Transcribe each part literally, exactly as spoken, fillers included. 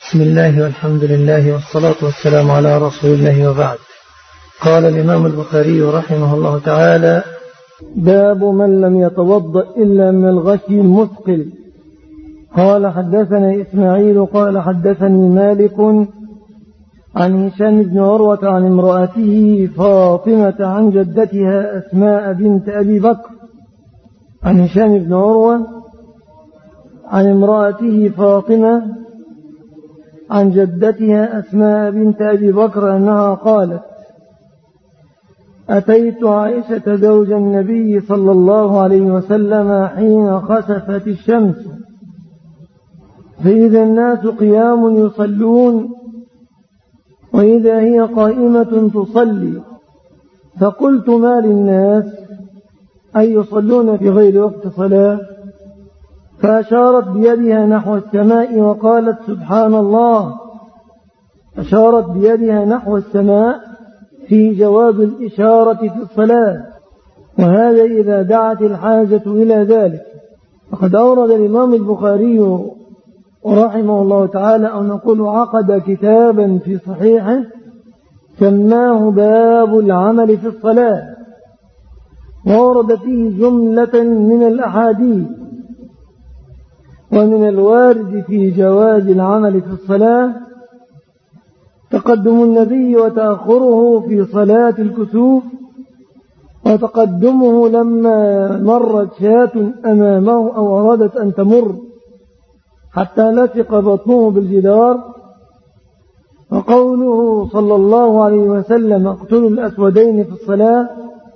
بسم الله والحمد لله والصلاة والسلام على رسول الله وبعد. قال الإمام البخاري رحمه الله تعالى: باب من لم يتوضأ إلا من الغشي المثقل. قال حدثنا إسماعيل قال حدثني مالك عن هشام بن عروة عن امرأته فاطمة عن جدتها أسماء بنت أبي بكر عن هشام بن عروة عن امرأته فاطمة عن جدتها أسماء بنت أبي بكر أنها قالت: أتيت عائشة زوج النبي صلى الله عليه وسلم حين خسفت الشمس فإذا الناس قيام يصلون وإذا هي قائمة تصلي، فقلت: ما للناس أي يصلون في غير وقت صلاة؟ فأشارت بيدها نحو السماء وقالت: سبحان الله. أشارت بيدها نحو السماء في جواز الإشارة في الصلاة، وهذا إذا دعت الحاجة إلى ذلك. فقد أورد الإمام البخاري رحمه الله تعالى أو نقول عقد كتابا في صحيحه سماه باب العمل في الصلاة، وورد فيه جملة من الأحاديث. ومن الوارد في جواز العمل في الصلاة تقدم النبي وتأخره في صلاة الكسوف، وتقدمه لما مرت شاة أمامه أو أرادت أن تمر حتى لصق بطنه بالجدار، وقوله صلى الله عليه وسلم: اقتلوا الأسودين في الصلاة،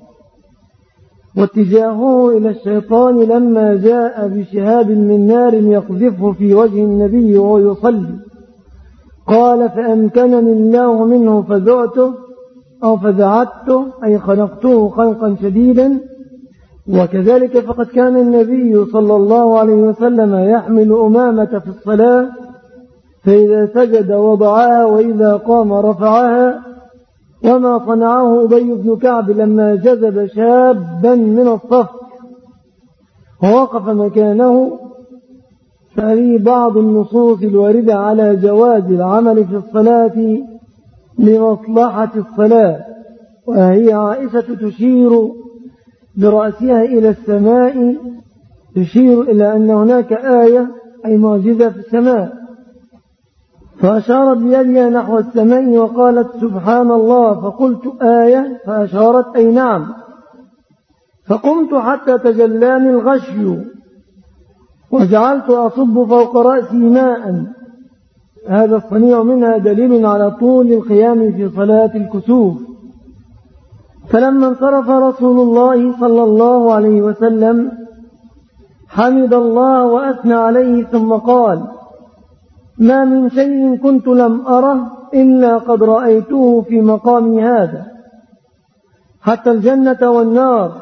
واتجاهه إلى الشيطان لما جاء بشهاب من نار يقذفه في وجه النبي وهو يصلي، قال: فأمكنني الله منه فزعته أو فزعته أي خنقته خنقا شديدا. وكذلك فقد كان النبي صلى الله عليه وسلم يحمل أمامة في الصلاة، فإذا سجد وضعها وإذا قام رفعها، وما صنعه أبي بن كعب لما جذب شابا من الصف ووقف مكانه. فهذه بعض النصوص الواردة على جواز العمل في الصلاة لمصلحة الصلاة. وهي عائشة تشير برأسها إلى السماء، تشير إلى أن هناك آية أي معجزة في السماء، فأشارت بيدها نحو السماء وقالت: سبحان الله. فقلت: آية؟ فأشارت: أي نعم. فقمت حتى تجلاني الغشي وجعلت أصب فوق رأسي ماء. هذا الصنيع منها دليل على طول القيام في صلاة الكسوف. فلما انصرف رسول الله صلى الله عليه وسلم حمد الله وأثنى عليه ثم قال: ما من شيء كنت لم أره إلا قد رأيته في مقامي هذا، حتى الجنة والنار.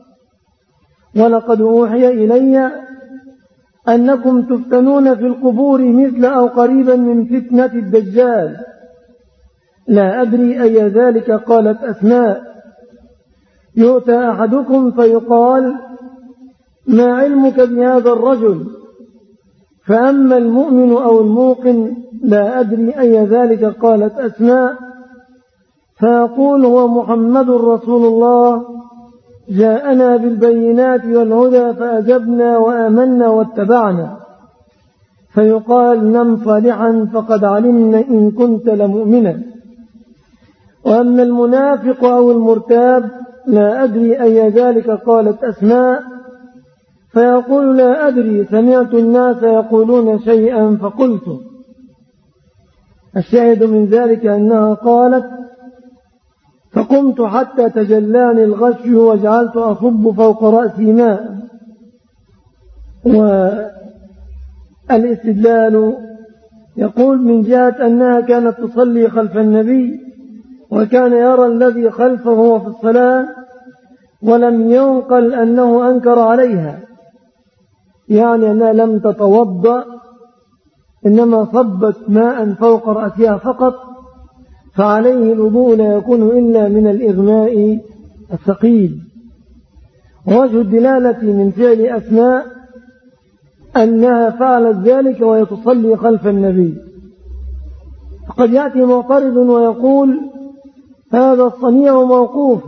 ولقد أوحي إلي أنكم تفتنون في القبور مثل أو قريبا من فتنة الدجال. لا أدري أي ذلك. قالت أسماء: يؤتى أحدكم فيقال: ما علمك بهذا الرجل؟ فأما المؤمن أو الموقن لا أدري أي ذلك. قالت أسماء: فيقول: هو محمد رسول الله، جاءنا بالبينات والهدى فأجبنا وآمنا واتبعنا. فيقال: نم صالحا فقد علمنا إن كنت لمؤمنا. وأما المنافق أو المرتاب لا أدري أي ذلك. قالت أسماء: فيقول: لا أدري، سمعت الناس يقولون شيئا فقلت. الشاهد من ذلك أنها قالت: فقمت حتى تجلاني الغشي وجعلت أصب فوق رأسي ماء. والاستدلال يقول من جهة أنها كانت تصلي خلف النبي وكان يرى الذي خلفه هو في الصلاة، ولم ينقل أنه أنكر عليها، يعني أنها لم تتوضأ إنما صبت ماء فوق رأسها فقط، فعليه الوضوء لا يكون إلا من الإغماء الثقيل. ووجه الدلالة من فعل أسماء أنها فعلت ذلك وهي تصلي خلف النبي، قد يأتي معترض ويقول هذا الصنيع موقوف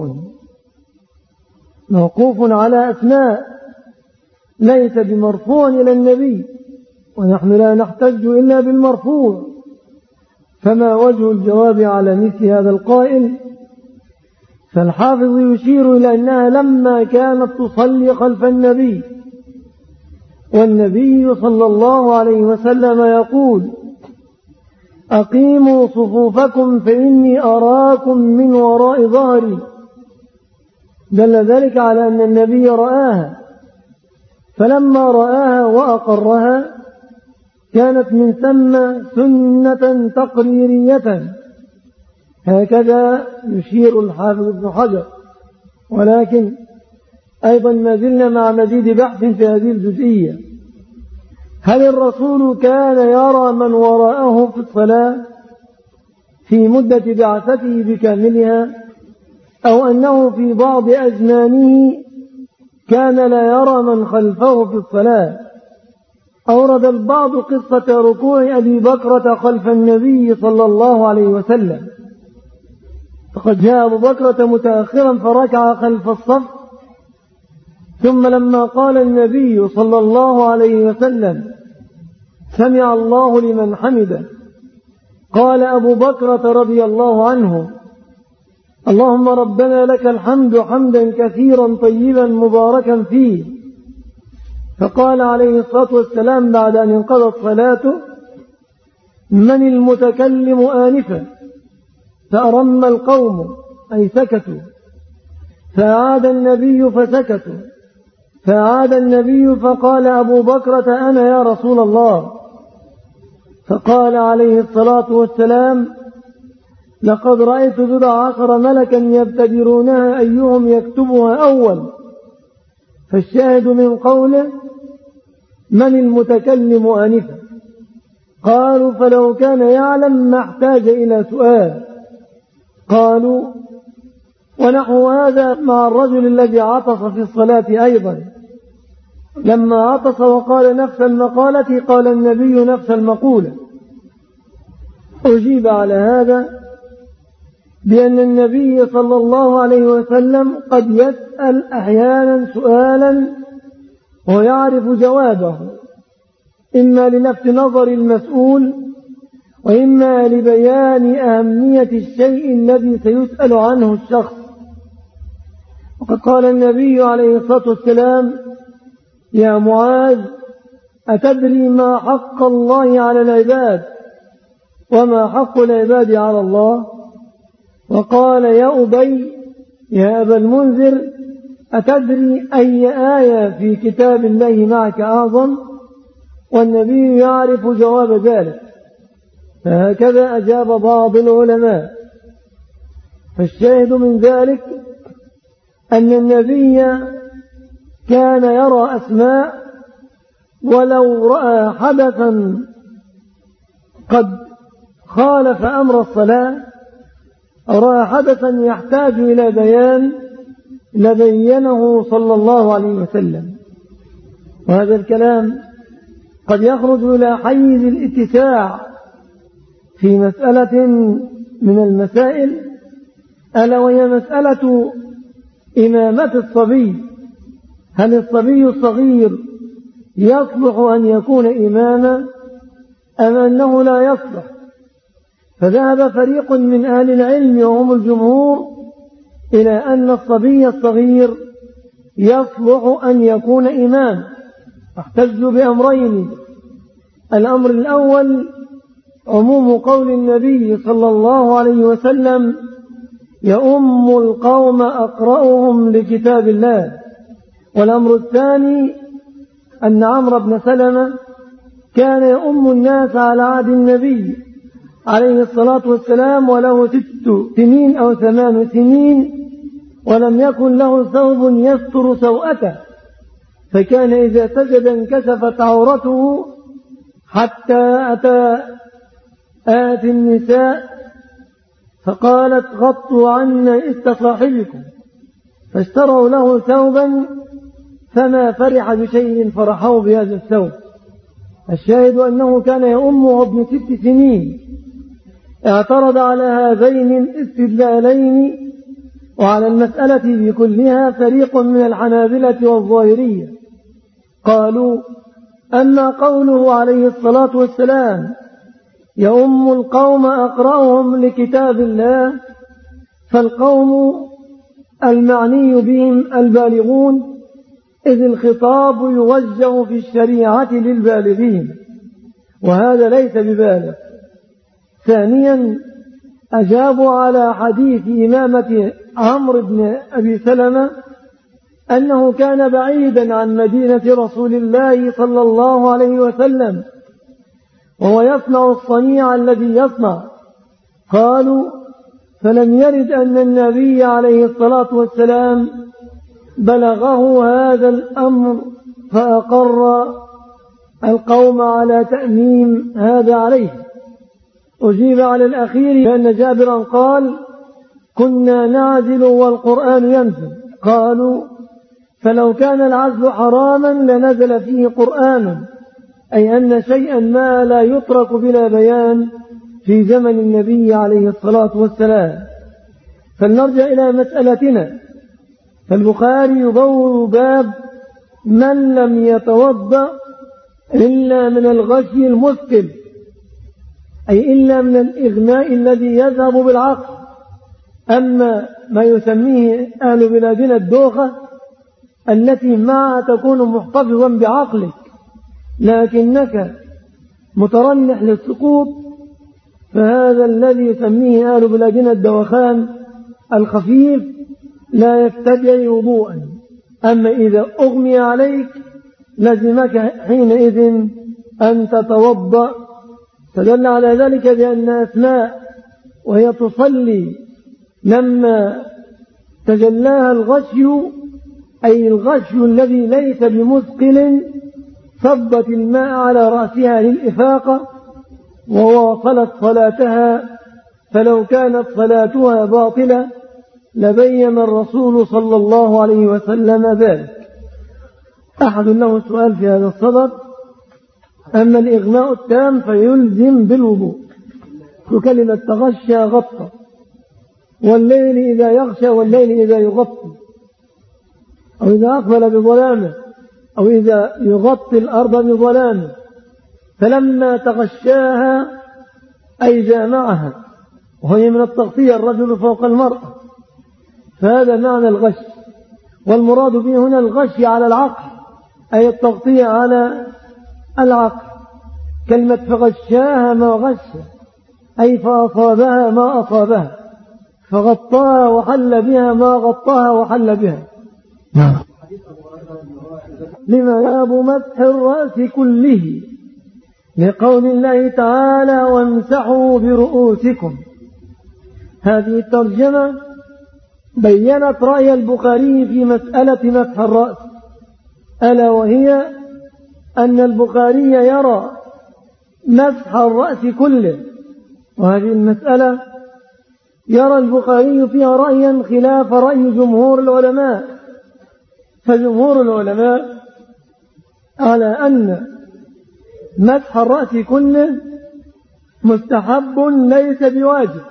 موقوف على أسماء ليس بمرفوع إلى النبي، ونحن لا نحتج إلا بالمرفوع، فما وجه الجواب على مثل هذا القائل؟ فالحافظ يشير إلى أنها لما كانت تصلي خلف النبي والنبي صلى الله عليه وسلم يقول أقيموا صفوفكم فإني أراكم من وراء ظهري، دل ذلك على أن النبي رآها، فلما رآها وأقرها كانت من ثم سنة تقريرية، هكذا يشير الحافظ ابن حجر. ولكن أيضا ما زلنا مع مزيد بحث في هذه الجزئية. هل الرسول كان يرى من وراءه في الصلاة في مدة بعثته بكاملها، أو أنه في بعض أزمانه كان لا يرى من خلفه في الصلاة؟ أورد البعض قصة ركوع أبي بكرة خلف النبي صلى الله عليه وسلم، فقد جاء أبو بكرة متأخرا فركع خلف الصف، ثم لما قال النبي صلى الله عليه وسلم سمع الله لمن حمده، قال أبو بكرة رضي الله عنه اللهم ربنا لك الحمد حمدا كثيرا طيبا مباركا فيه، فقال عليه الصلاة والسلام بعد أن انقضت صلاته من المتكلم آنفا؟ فأرم القوم أي سكتوا، فأعاد النبي فسكتوا، فأعاد النبي فقال أبو بكرة أنا يا رسول الله، فقال عليه الصلاة والسلام لقد رأيت بضع عشر ملكا يبتدرونها أيهم يكتبها أول، فالشاهد من قوله من المتكلم آنفا؟ قالوا فلو كان يعلم ما احتاج إلى سؤال. قالوا ونحو هذا مع الرجل الذي عطس في الصلاة أيضا، لما عطس وقال نفس المقالة قال النبي نفس المقولة. أجيب على هذا بأن النبي صلى الله عليه وسلم قد يسأل أحيانا سؤالا ويعرف جوابه، إما للفت نظر المسؤول وإما لبيان أهمية الشيء الذي سيسأل عنه الشخص. وقد قال النبي عليه الصلاة والسلام يا معاذ أتدري ما حق الله على العباد وما حق العباد على الله؟ وقال يا أبي يا أبا المنذر أتدري أي آية في كتاب الله معك أعظم؟ والنبي يعرف جواب ذلك، فهكذا أجاب بعض العلماء. فالشاهد من ذلك أن النبي كان يرى أسماء، ولو رأى حدثا قد خالف أمر الصلاة أو رأى حدثا يحتاج إلى بيان لبينه صلى الله عليه وسلم. وهذا الكلام قد يخرج إلى حيز الاتساع في مسألة من المسائل، ألا وهي مسألة إمامة الصبي. هل الصبي الصغير يصلح أن يكون إماما أم أنه لا يصلح؟ فذهب فريق من أهل العلم وهم الجمهور إلى أن الصبي الصغير يصلح أن يكون إمام. احتجوا بأمرين: الأمر الأول عموم قول النبي صلى الله عليه وسلم يؤم القوم أقرأهم لكتاب الله، والأمر الثاني أن عمرو بن سلمة كان يؤم الناس على عهد النبي عليه الصلاة والسلام وله ست سنين أو ثمان سنين، ولم يكن له ثوب يستر سوءته، فكان إذا سجد انكشفت عورته حتى أتى آت النساء فقالت غطوا عنا إست صاحبكم، فاشتروا له ثوبا فما فرح بشيء فرحوا بهذا الثوب. الشاهد أنه كان يؤمه ابن ست سنين، اعترض على هذين الاستدلالين وعلى المسألة بكلها فريق من الحنابلة والظاهرية، قالوا: أما قوله عليه الصلاة والسلام يؤم القوم أقرأهم لكتاب الله، فالقوم المعني بهم البالغون، إذ الخطاب يوجه في الشريعة للبالغين، وهذا ليس ببالغ. ثانيا، أجابوا على حديث إمامة عمرو بن أبي سلمة أنه كان بعيدا عن مدينة رسول الله صلى الله عليه وسلم وهو يصنع الصنيع الذي يصنع. قالوا: فلم يرد أن النبي عليه الصلاة والسلام بلغه هذا الأمر فأقر القوم على تأميم هذا عليه. أجيب على الأخير بأن جابرا قال: كنا نعزل والقرآن ينزل. قالوا: فلو كان العزل حراما لنزل فيه قرآن، أي أن شيئا ما لا يترك بلا بيان في زمن النبي عليه الصلاة والسلام. فلنرجع إلى مسألتنا. فالبخاري يبوب باب من لم يتوضأ إلا من الغشي المثقل، أي إلا من الإغماء الذي يذهب بالعقل. أما ما يسميه أهل بلادنا الدوخة التي ما تكون محتفظا بعقلك لكنك مترنح للسقوط، فهذا الذي يسميه أهل بلادنا الدوخان الخفيف لا يستدعي وضوءا. أما إذا أغمي عليك لزمك حينئذ أن تتوضأ. فدل على ذلك بأن أسماء وهي تصلي لما تجلاها الغشي، أي الغشي الذي ليس بمثقل، صبت الماء على رأسها للإفاقة وواصلت صلاتها، فلو كانت صلاتها باطلة لبين الرسول صلى الله عليه وسلم ذلك. أحد له سؤال في هذا الصدد: أما الإغماء التام فيلزم بالوضوء، وكلمة تغشى غطى، والليل إذا يغشى والليل إذا يغطي، أو إذا أقبل بظلامه، أو إذا يغطي الأرض بظلامه، فلما تغشاها أي جامعها، وهي من التغطية الرجل فوق المرأة، فهذا معنى الغش. والمراد به هنا الغش على العقل، أي التغطية على العقل. كلمة فغشاها ما غش، أي فأصابها ما أصابها، فغطاها وحل بها ما غطاها وحل بها. لما ياب مسح الرأس كله، لقول الله تعالى: وامسحوا برؤوسكم. هذه الترجمة بيّنت رأي البخاري في مسألة مسح الرأس، ألا وهي أن البخاري يرى مسح الرأس كله، وهذه المسألة يرى البخاري فيها رأيا خلاف رأي جمهور العلماء. فجمهور العلماء على أن مسح الرأس كله مستحب ليس بواجب.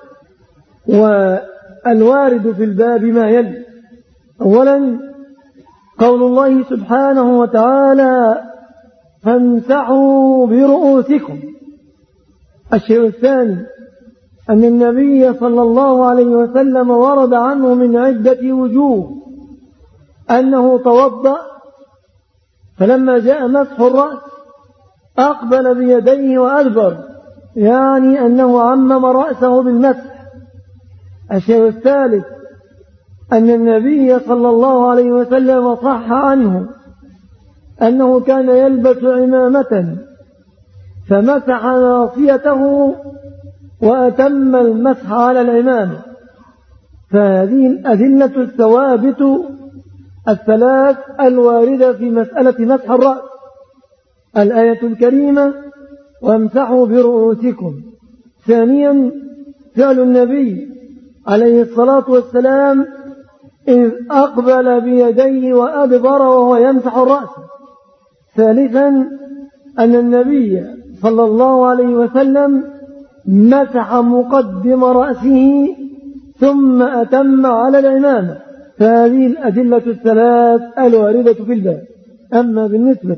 والوارد في الباب ما يلي: أولا قول الله سبحانه وتعالى: فامسحوا برؤوسكم. الشيء الثاني أن النبي صلى الله عليه وسلم ورد عنه من عدة وجوه أنه توضأ، فلما جاء مسح الرأس أقبل بيديه وأدبر، يعني أنه عمم رأسه بالمسح. الشيء الثالث أن النبي صلى الله عليه وسلم صح عنه أنه كان يلبس عمامة فمسح ناصيته وأتم المسح على العمامة. فهذه الأدلة الثوابت الثلاث الواردة في مسألة مسح الرأس: الآية الكريمة: وامسحوا برؤوسكم. ثانيا فعل النبي عليه الصلاة والسلام إذ أقبل بيديه وأدبر وهو يمسح الرأس. ثالثا أن النبي صلى الله عليه وسلم مسح مقدم رأسه ثم أتم على العمامة. فهذه الأدلة الثلاث الواردة في الباب. أما بالنسبة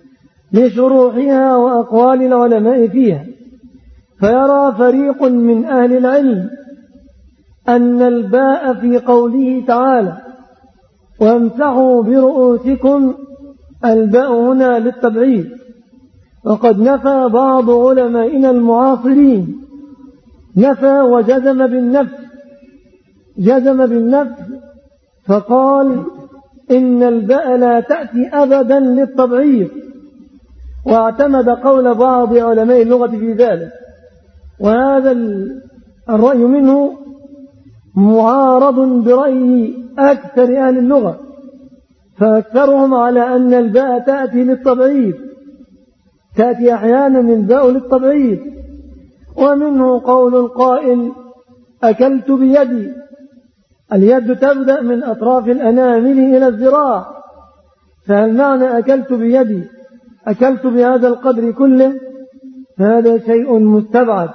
لشروحها وأقوال العلماء فيها، فيرى فريق من أهل العلم أن الباء في قوله تعالى وامسحوا برؤوسكم، الباء هنا للتبعيد. وقد نفى بعض علمائنا المعاصرين، نفى وجزم بالنفس، جزم بالنفس فقال إن الباء لا تأتي أبدا للتبعيد، واعتمد قول بعض علماء اللغة في ذلك. وهذا الرأي منه معارض برأي أكثر أهل اللغة، فأكثرهم على أن الباء تأتي للتبعيد، تأتي أحيانا الباء للتبعيد. ومنه قول القائل أكلت بيدي، اليد تبدأ من أطراف الأنامل إلى الذراع، فهل معنى أكلت بيدي أكلت بهذا القدر كله؟ هذا شيء مستبعد.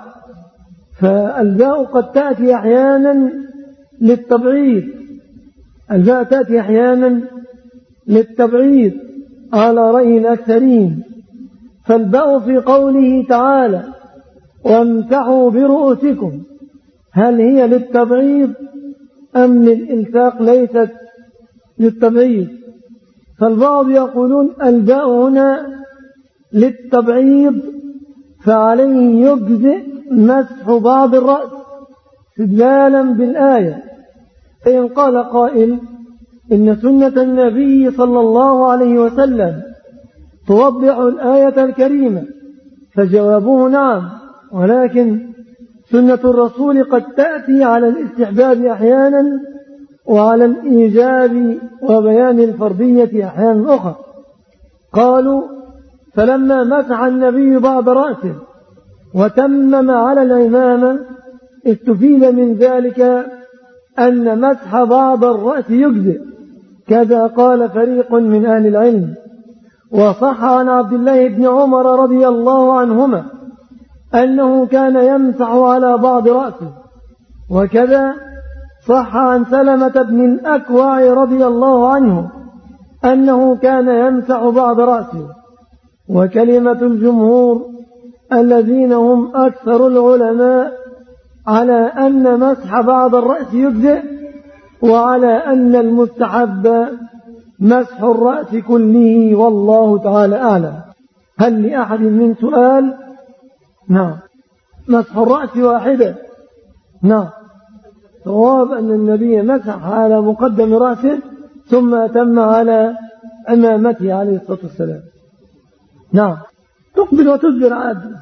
فالباء قد تأتي أحيانا للتبعيد، الباء تأتي أحيانا للتبعيد على رأي الأكثرين. فالباء في قوله تعالى وامسحوا برؤوسكم هل هي للتبعيد أم للإلفاق؟ ليست للتبعيد. فالبعض يقولون الباء هنا للتبعيض، فعليه يجزئ مسح بعض الرأس استدلالا بالآية. فإن قال قائل إن سنة النبي صلى الله عليه وسلم توضح الآية الكريمة، فجوابه نعم، ولكن سنة الرسول قد تأتي على الاستحباب أحيانا وعلى الإيجاب وبيان الفرضية أحيانا أخرى. قالوا فلما مسح النبي بعض رأسه وتمم على العمامة استفيد من ذلك أن مسح بعض الرأس يجزئ، كذا قال فريق من أهل العلم. وصح عن عبد الله بن عمر رضي الله عنهما أنه كان يمسح على بعض رأسه، وكذا صح عن سلمة بن الأكوع رضي الله عنه أنه كان يمسح بعض رأسه. وكلمة الجمهور الذين هم أكثر العلماء على أن مسح بعض الرأس يجزئ، وعلى أن المستحب مسح الرأس كله، والله تعالى أعلم. هل لأحد من سؤال؟ نعم. مسح الرأس واحدة. نعم. صواب أن النبي مسح على مقدم رأسه ثم أتم على عمامته عليه الصلاة والسلام. نعم. تقبل وتدبر عادل.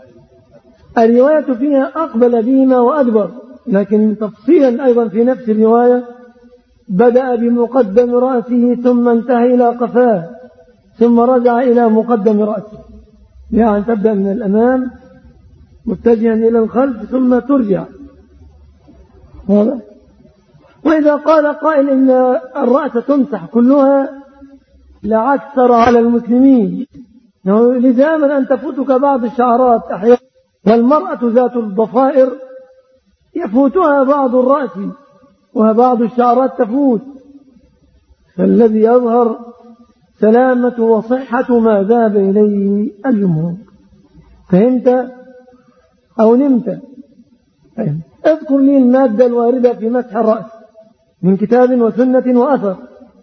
الرواية فيها أقبل بهما وأدبر، لكن تفصيلا أيضا في نفس الرواية بدأ بمقدم رأسه ثم انتهى إلى قفاه ثم رجع إلى مقدم رأسه، يعني تبدأ من الأمام متجها إلى الخلف ثم ترجع. واضح؟ وإذا قال قائل إن الرأس تمسح كلها لعكثر على المسلمين لزاما أن تفوتك بعض الشعرات أحيانا، والمرأة ذات الضفائر يفوتها بعض الرأس وبعض الشعرات تفوت، فالذي يظهر سلامة وصحة ما ذهب إليه الجمهور. فهمت أو نمت؟ فهمت. اذكر لي المادة الواردة في مسح الرأس من كتاب وسنة وأثر.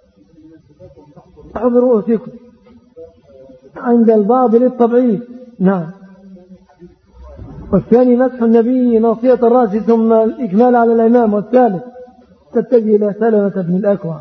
مسحوا برؤوسكم عند البعض للتبعيد. نعم. والثاني مسح النبي ناصية الرأس ثم الإكمال على الإمام. والثالث تتجه إلى سلمة بن الأكوع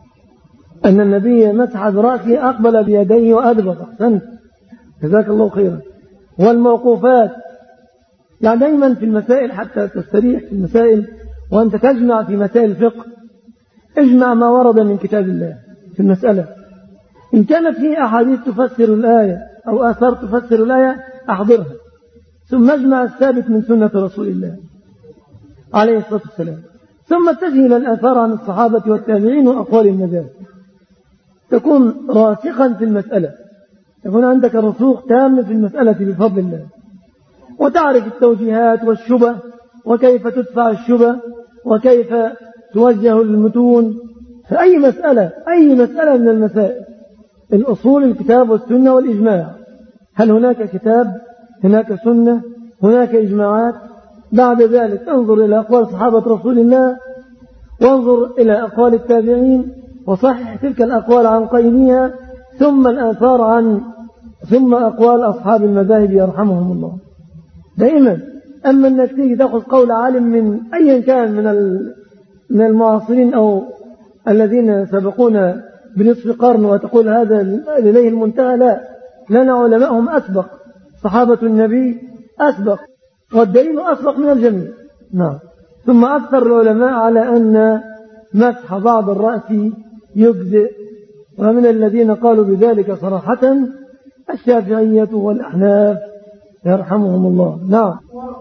أن النبي مسح برأسه أقبل بيديه وأدبر. أحسنت، جزاك الله خيرا. والموقوفات، يعني دايما في المسائل حتى تستريح في المسائل وأنت تجمع في مسائل الفقه، اجمع ما ورد من كتاب الله في المسألة. إن كانت فيه أحاديث تفسر الآية أو آثار تفسر الآية أحضرها، ثم اجمع الثابت من سنة رسول الله عليه الصلاة والسلام، ثم اتجه إلى الآثار عن الصحابة والتابعين وأقوال النجاة، تكون راسخا في المسألة، يكون عندك رسوخ تام في المسألة بفضل الله. وتعرف التوجيهات والشبه وكيف تدفع الشبه وكيف توجه المتون. فأي مسألة أي مسألة من المسائل الأصول الكتاب والسنة والإجماع. هل هناك كتاب؟ هناك سنة؟ هناك إجماعات؟ بعد ذلك انظر إلى أقوال صحابة رسول الله وانظر إلى أقوال التابعين وصحح تلك الأقوال عن قيلها ثم الآثار عن ثم أقوال أصحاب المذاهب يرحمهم الله. دائما أما أنك تيجي تأخذ قول عالم من أي كان من من المعاصرين أو الذين سبقونا بنصف قرن وتقول هذا لديه المنتهى، لا، لنا علماءهم أسبق، صحابة النبي أسبق، والدليل أسبق من الجميع. نعم. ثم أكثر العلماء على أن مسح بعض الرأس يجزئ، ومن الذين قالوا بذلك صراحة الشافعية والأحناف يرحمهم الله. نعم.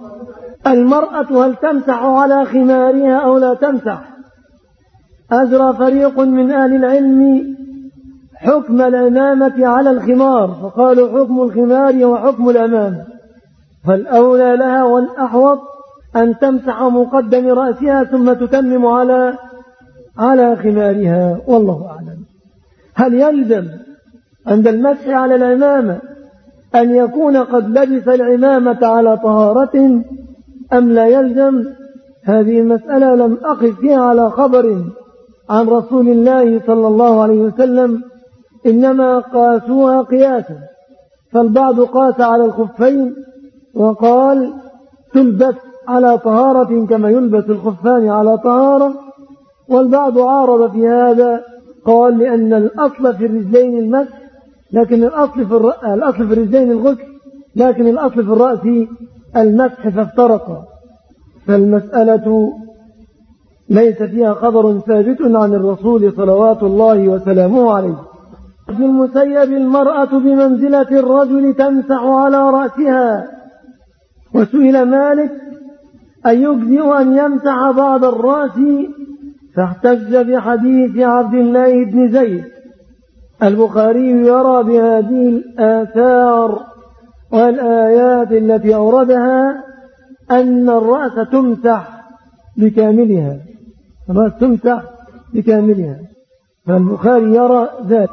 المرأة هل تمسح على خمارها أو لا تمسح؟ أجرى فريق من أهل العلم حكم العمامة على الخمار، فقالوا حكم الخمار وحكم العمامة، فالأولى لها والأحوط أن تمسح مقدم رأسها ثم تتمم على على خمارها، والله أعلم. هل يلزم عند المسح على العمامة أن يكون قد لبس العمامة على طهارة أم لا يلزم؟ هذه المسألة لم أقف فيها على خبر عن رسول الله صلى الله عليه وسلم، إنما قاسوها قياسا، فالبعض قاس على الخفين وقال تلبس على طهارة كما يلبس الخفان على طهارة، والبعض عارض في هذا قال لأن الأصل في الرجلين المسح، لكن الأصل في الرأس الأصل في الرجلين الغسل، لكن الأصل في الرأس المسح، فافترقا. فالمسألة ليس فيها خبر ثابت عن الرسول صلوات الله وسلامه عليه. ابن المسيب المرأة بمنزلة الرجل تمسح على رأسها، وسئل مالك أن يجزئ أن يمسح بعض الرأس، فاحتج بحديث عبد الله بن زيد. البخاري يرى بهذه الآثار والآيات التي أوردها أن الرأس تمسح بكاملها، الرأس تمسح بكاملها، فالبخاري يرى ذلك.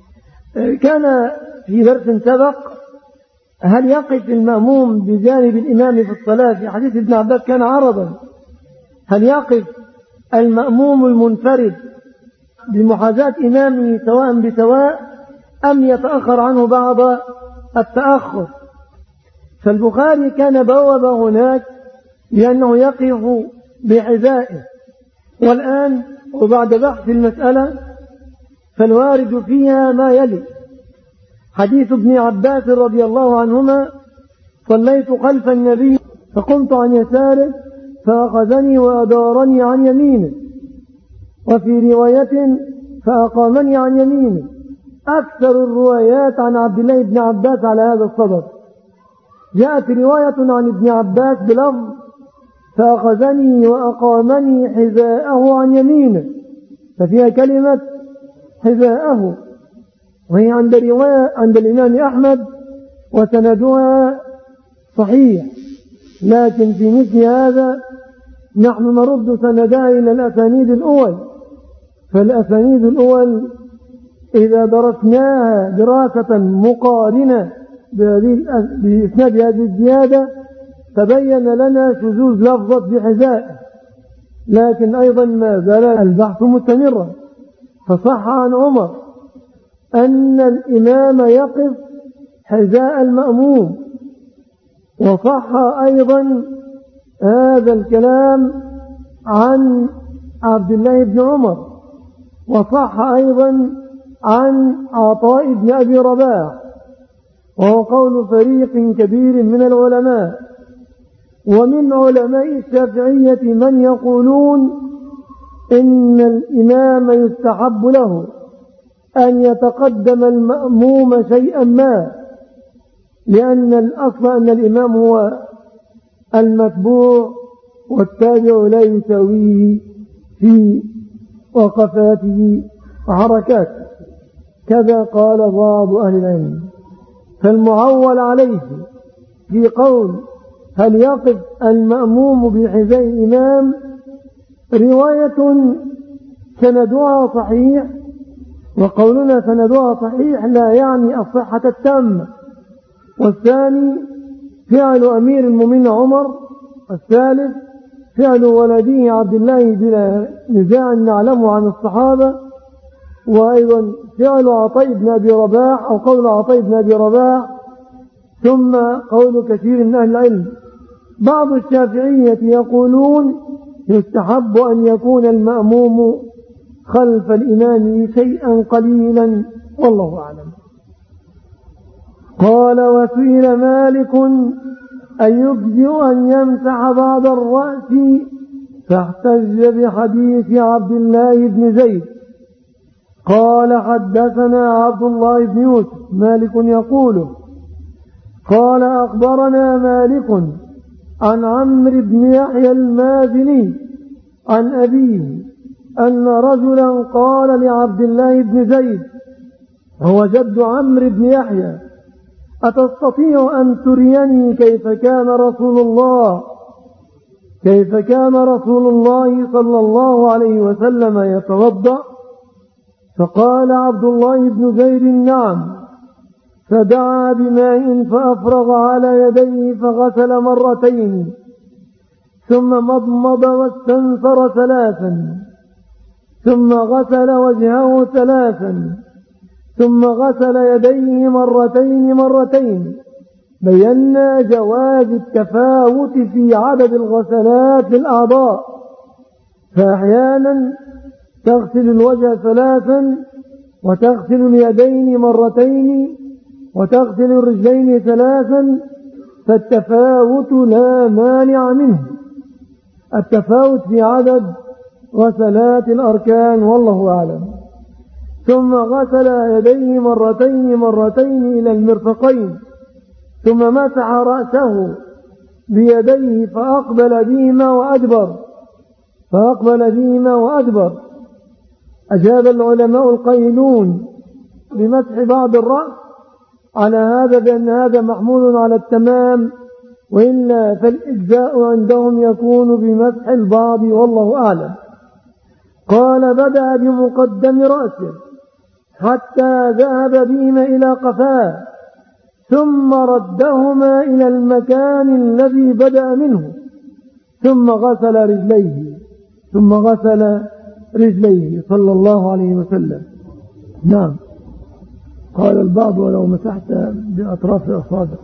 كان في درس سبق هل يقف المأموم بجانب الإمام في الصلاة؟ في حديث ابن عباس كان عرضا، هل يقف المأموم المنفرد بمحاذاة إمامه سواء بسواء أم يتأخر عنه بعض التأخر؟ فالبخاري كان بوب هناك لأنه يقف بحذائه. والآن وبعد بحث المسألة فالوارد فيها ما يلي: حديث ابن عباس رضي الله عنهما: صليت خلف النبي فقمت عن يساره فأخذني وأدارني عن يمينه، وفي رواية فأقامني عن يمينه. أكثر الروايات عن عبد الله بن عباس على هذا الصدد. جاءت رواية عن ابن عباس بلفظ فأخذني وأقامني حذاءه عن يمينه، ففيها كلمة حذاءه، وهي عند رواية عند الإمام أحمد وسندها صحيح، لكن في مثل هذا نحن نرد سندها إلى الأسانيد الأول. فالأسانيد الأول إذا درسناها دراسة مقارنة بإسناد هذه الزيادة تبين لنا شذوذ لفظة بحذاء، لكن أيضا ما زال البحث مستمرا. فصح عن عمر أن الإمام يقف حذاء المأموم، وصح أيضا هذا الكلام عن عبد الله بن عمر، وصح أيضا عن عطاء بن أبي رباح، وهو قول فريق كبير من العلماء. ومن علماء الشافعية من يقولون إن الإمام يستحب له أن يتقدم المأموم شيئا ما، لأن الأصل أن الإمام هو المتبوع والتابع لا يساويه في وقفاته وحركاته، كذا قال بعض أهل العلم. فالمعول عليه في قول هل يقف المأموم بحذاء الإمام؟ رواية سندها صحيح، وقولنا سندها صحيح لا يعني الصحة التامة. والثاني فعل أمير المؤمنين عمر. والثالث فعل ولده عبد الله بلا نزاع نعلمه عن الصحابة. وأيضا فعل عطاء بن أبي رباح أو قول عطاء بن أبي رباح، ثم قول كثير من أهل العلم. بعض الشافعية يقولون يستحب أن يكون المأموم خلف الإمام شيئا قليلا، والله أعلم. قال: وسئل مالك أن يجزئ أن يمسح بعض الرأس، فاحتج بحديث عبد الله بن زيد. قال: حدثنا عبد الله بن يوسف. مالك يقول: قال: أخبرنا مالك عن عمرو بن يحيى المازني عن أبيه أن رجلا قال لعبد الله بن زيد، هو جد عمرو بن يحيى: أتستطيع أن تريني كيف كان رسول الله كيف كان رسول الله صلى الله عليه وسلم يتوضأ؟ فقال عبد الله بن زيد: نعم. فدعا بماء فأفرغ على يديه فغسل مرتين، ثم مضمض واستنثر ثلاثا، ثم غسل وجهه ثلاثا، ثم غسل يديه مرتين مرتين. بينا جواز التفاوت في عدد الغسلات للأعضاء، فأحيانا تغسل الوجه ثلاثا، وتغسل اليدين مرتين، وتغسل الرجلين ثلاثا، فالتفاوت لا مانع منه، التفاوت في عدد غسلات الأركان، والله أعلم. ثم غسل يديه مرتين مرتين إلى المرفقين، ثم مسح رأسه بيديه فأقبل بهما وأدبر فأقبل بهما وأدبر. أجاب العلماء القائلون بمسح بعض الرأس على هذا بأن هذا محمول على التمام، وإلا فالإجزاء عندهم يكون بمسح البعض، والله أعلم. قال: بدأ بمقدم رأسه حتى ذهب بهما إلى قفاه، ثم ردهما إلى المكان الذي بدأ منه، ثم غسل رجليه ثم غسل رجليه صلى الله عليه وسلم. نعم. قال البعض: ولو مسحت بأطراف الأصابع.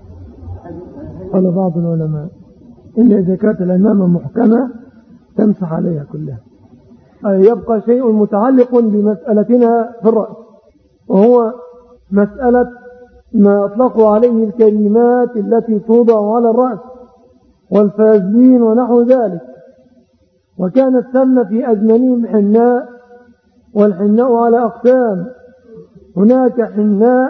قال بعض العلماء: إلا إذا كانت العمامة محكمة تمسح عليها كلها. يبقى شيء متعلق بمسألتنا في الرأس، وهو مسألة ما أطلقوا عليه الكريمات التي توضع على الرأس والفازلين ونحو ذلك. وكانت ثم في أزمنهم حناء، والحناء على أقسام. هناك حناء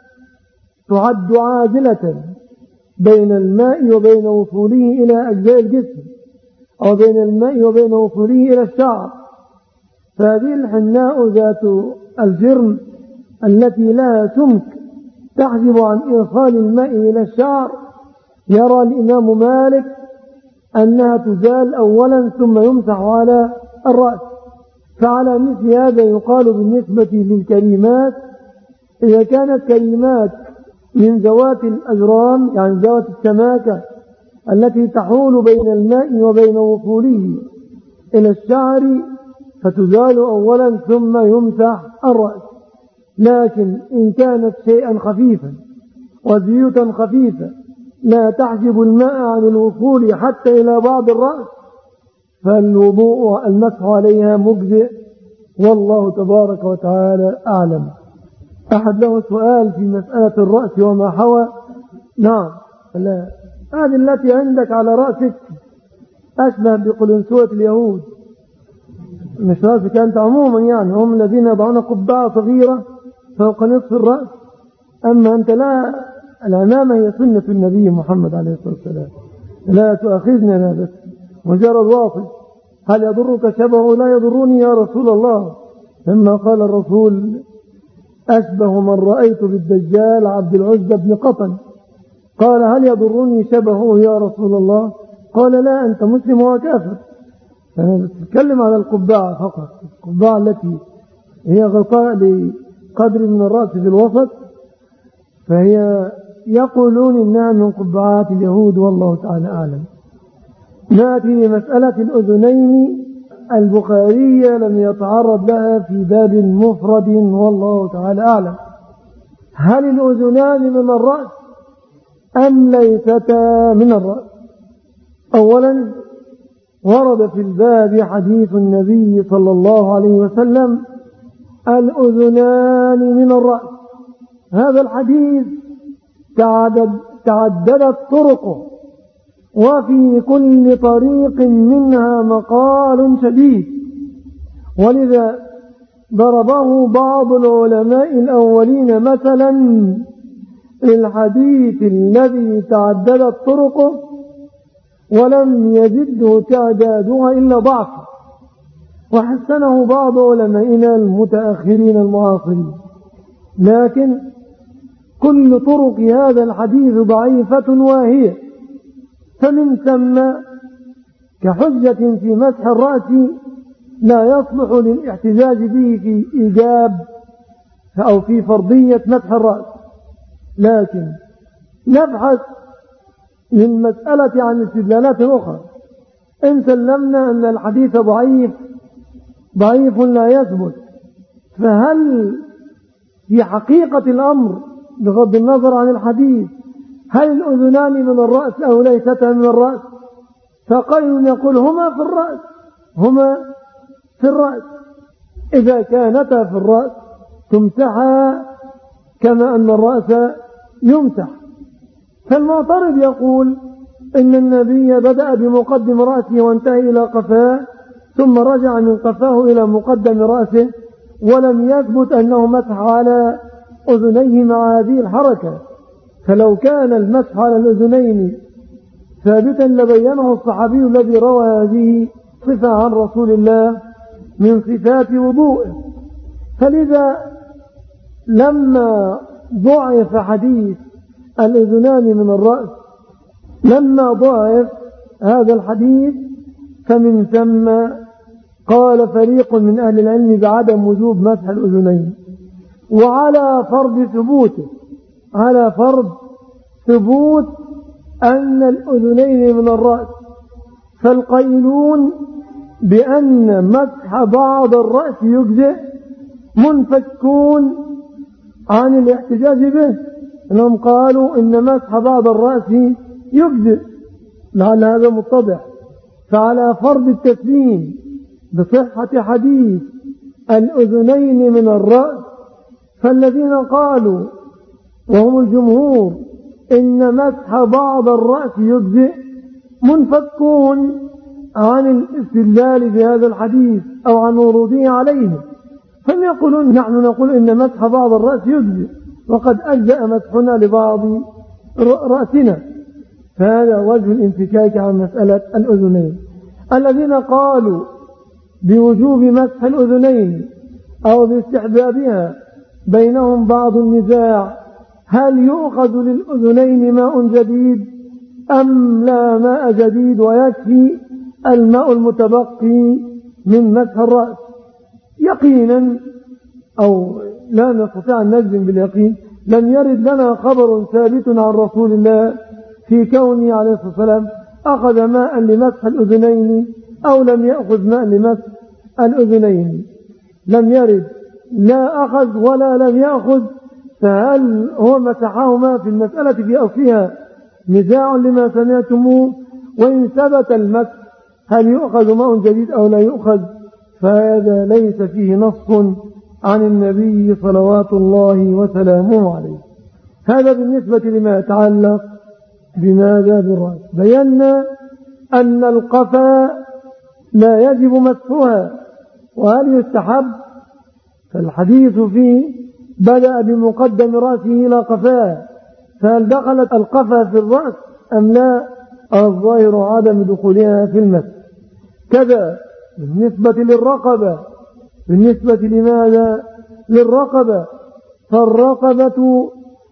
تعد عازلة بين الماء وبين وصوله إلى أجزاء الجسم، أو بين الماء وبين وصوله إلى الشعر، فهذه الحناء ذات الجرم التي لها سمك تحجب عن إيصال الماء إلى الشعر. يرى الإمام مالك أنها تزال أولا ثم يمسح على الرأس. فعلى مثل هذا يقال بالنسبة للكريمات: إذا كانت كريمات من ذوات الأجرام، يعني ذوات السماكة التي تحول بين الماء وبين وصوله إلى الشعر، فتزال أولا ثم يمسح الرأس. لكن إن كانت شيئا خفيفا وزيوتا خفيفة لا تحجب الماء عن الوصول حتى إلى بعض الرأس، فالوضوء والمسح عليها مجزئ، والله تبارك وتعالى أعلم. أحد له سؤال في مسألة الرأس وما حوى؟ نعم. لا، هذه التي عندك على رأسك أشبه بقلنسوة اليهود، مش رأسك أنت عموما، يعني هم الذين يضعون قبعة صغيرة فوق نصف الرأس. أما أنت لا، العمامة هي سنة النبي محمد عليه الصلاة والسلام. لا تؤاخذنا لا بس مجرد واصف. هل يضرك شبهه؟ لا يضرني يا رسول الله. لما قال الرسول: أشبه من رأيت بالدجال عبد العزة بن قطن، قال هل يضرني شبهه يا رسول الله؟ قال لا، أنت مسلم وكافر. أنا بتكلم على القبعة فقط، القبعة التي هي غطاء لقدر من الرأس في الوسط، فهي يقولون إنها من قبعات اليهود والله تعالى أعلم. نأتي لمسألة الأذنين. البخاري لم يتعرض لها في باب مفرد والله تعالى أعلم. هل الأذنان من الرأس أم ليستا من الرأس؟ أولا ورد في الباب حديث النبي صلى الله عليه وسلم الأذنان من الرأس. هذا الحديث تعدد تعددت طرقه، وفي كل طريق منها مقال شديد، ولذا ضربه بعض العلماء الأولين مثلا للحديث الذي تعددت طرقه ولم يزده تعدادها إلا ضعفا، وحسنه بعض علمائنا المتأخرين المعاصرين. لكن كل طرق هذا الحديث ضعيفة واهية، فمن ثم كحجة في مسح الرأس لا يصلح للاحتجاج به في إيجاب أو في فرضية مسح الرأس. لكن نبحث من مسألة عن استدلالات أخرى. إن سلمنا أن الحديث ضعيف ضعيف لا يثبت، فهل في حقيقة الأمر بغض النظر عن الحديث هل الأذنان من الرأس أو ليستا من الرأس؟ فقيل يقول هما في الرأس، هما في الرأس. إذا كانتا في الرأس تمسحا كما أن الرأس يمسح. فالمعترض يقول إن النبي بدأ بمقدم رأسه وانتهى إلى قفاه، ثم رجع من قفاه إلى مقدم رأسه، ولم يثبت أنه مسح على أذنيه مع هذه الحركة. فلو كان المسح على الأذنين ثابتا لبينه الصحابي الذي روى هذه صفة عن رسول الله من صفات وضوءه. فلذا لما ضعف حديث الأذنان من الرأس، لما ضعف هذا الحديث، فمن ثم قال فريق من أهل العلم بعدم وجوب مسح الأذنين، وعلى فرض ثبوته، على فرض ثبوت أن الأذنين من الرأس. فالقائلون بأن مسح بعض الرأس يجزئ منفكون عن الاحتجاج به، أنهم قالوا إن مسح بعض الرأس يجزئ، لعل هذا متضح. فعلى فرض التسليم بصحة حديث الأذنين من الرأس، فالذين قالوا وهم الجمهور إن مسح بعض الرأس يجزئ منفكون عن الاستدلال بهذا الحديث أو عن وروده عليه. هم يقولون نحن نقول إن مسح بعض الرأس يجزئ، وقد أجزأ مسحنا لبعض رأسنا. فهذا وجه الانفكاك عن مسألة الأذنين. الذين قالوا بوجوب مسح الأذنين أو باستحبابها بينهم بعض النزاع، هل يؤخذ للأذنين ماء جديد أم لا ماء جديد ويكفي الماء المتبقي من مسح الرأس؟ يقينا أو لا نستطيع أن نجزم باليقين، لم يرد لنا خبر ثابت عن رسول الله في كونه عليه الصلاة والسلام أخذ ماء لمسح الأذنين أو لم يأخذ ماء لمسح الأذنين. لم يرد، لا أخذ ولا لم يأخذ. فهل هو مسحهما في المسألة في أصلها نزاع لما سمعتموه؟ وإن ثبت المسح هل يؤخذ ماء جديد أو لا يؤخذ؟ فهذا ليس فيه نص عن النبي صلوات الله وسلامه عليه. هذا بالنسبة لما يتعلق بماذا بالرأس. بينا أن القفا لا يجب مسحها، وهل يستحب؟ فالحديث فيه بدأ بمقدم رأسه إلى قفاه، فهل دخلت القفا في الرأس أم لا؟ الظاهر عدم دخولها في المسح. كذا بالنسبة للرقبة. بالنسبة لماذا؟ للرقبة. فالرقبة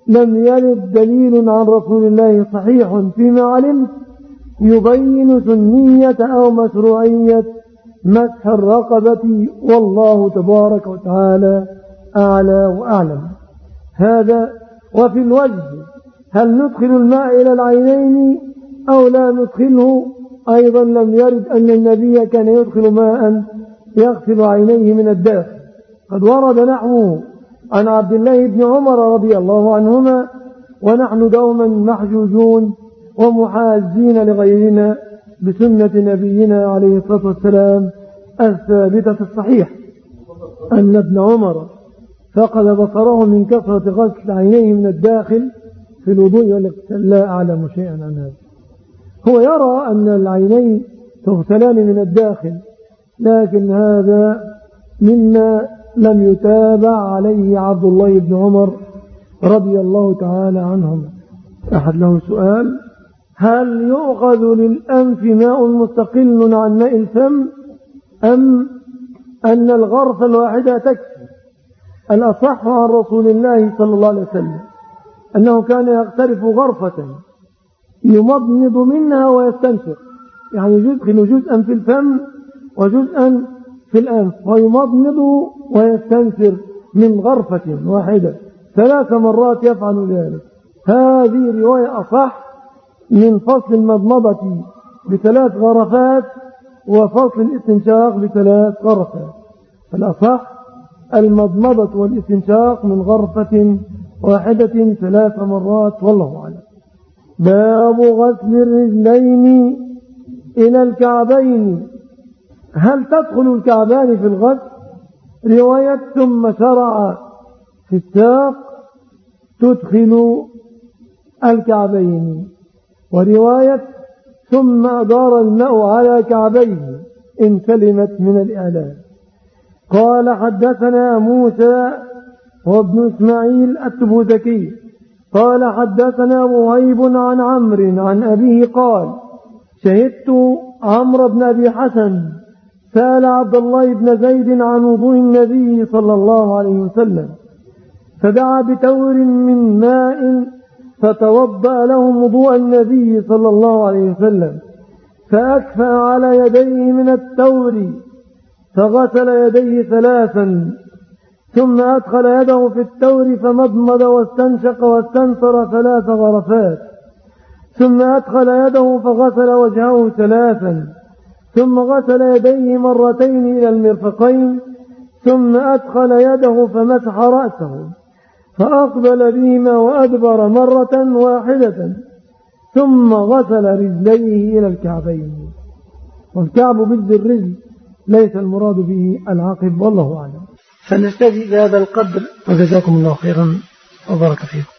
لم يرد دليل عن رسول الله صحيح فيما علمت يبين سنية أو مشروعية مسح الرقبة، والله تبارك وتعالى أعلى وأعلم. هذا. وفي الوجه هل ندخل الماء إلى العينين أو لا ندخله؟ أيضا لم يرد أن النبي كان يدخل ماء يغسل عينيه من الداخل. قد ورد نحوه عن عبد الله بن عمر رضي الله عنهما، ونحن دوما محجوجون ومحاجين لغيرنا بسنة نبينا عليه الصلاة والسلام الثابتة الصحيحة، أن ابن عمر فقد بصره من كثرة غسل عينيه من الداخل في الوضوء والاغتسال. لا أعلم شيئا عن هذا. هو يرى أن العينين تغسلان من الداخل، لكن هذا مما لم يتابع عليه عبد الله بن عمر رضي الله تعالى عنهم. أحد له سؤال: هل يؤخذ للأنف ماء مستقل عن ماء الفم أم أن الغرفة الواحدة تكفي؟ الأصح عن رسول الله صلى الله عليه وسلم أنه كان يغترف غرفة يمضمض منها ويستنشق، يعني يدخل جزءا في الفم وجزءا في الأنف ويمضمض ويستنثر من غرفة واحدة ثلاث مرات يفعل ذلك. هذه رواية أصح من فصل المضمضة بثلاث غرفات وفصل الاستنشاق بثلاث غرفات. الأصح المضمضة والاستنشاق من غرفة واحدة ثلاث مرات، والله أعلم. باب غسل الرجلين إلى الكعبين. هل تدخل الكعبان في الغسل؟ رواية ثم شرع في الساق تدخل الكعبين، ورواية ثم أدار الماء على كعبيه إن سلمت من الإعلام. قال حدثنا موسى وابن إسماعيل التبوذكي قال حدثنا وهيب عن عمرو عن أبيه قال: شهدت عمرو بن أبي حسن سأل عبد الله بن زيد عن وضوء النبي صلى الله عليه وسلم، فدعا بتور من ماء فتوضأ له وضوء النبي صلى الله عليه وسلم، فأكفأ على يديه من التور فغسل يديه ثلاثا، ثم أدخل يده في التور فمضمض واستنشق واستنثر ثلاث غرفات، ثم أدخل يده فغسل وجهه ثلاثا، ثم غسل يديه مرتين إلى المرفقين، ثم أدخل يده فمسح رأسه فأقبل بهما وأدبر مرة واحدة، ثم غسل رجليه إلى الكعبين. والكعب بجد الرجل ليس المراد به العقب، والله أعلم. فنستجيب بهذا القدر، وجزاكم الله خيرا وبارك فيكم.